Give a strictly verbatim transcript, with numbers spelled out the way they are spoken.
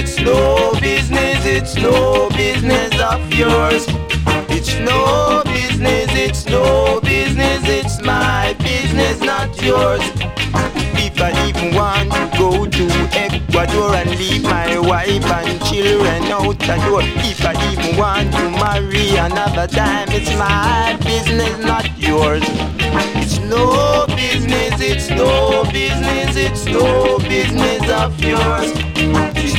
it's no business, it's no business of yours. It's no business, it's no business, it's my business, not yours. If I even want to go to Ecuador and leave my wife and children out the door, if I even want to marry another time, it's my business, not yours. It's no business, it's no business, it's no business of yours. It's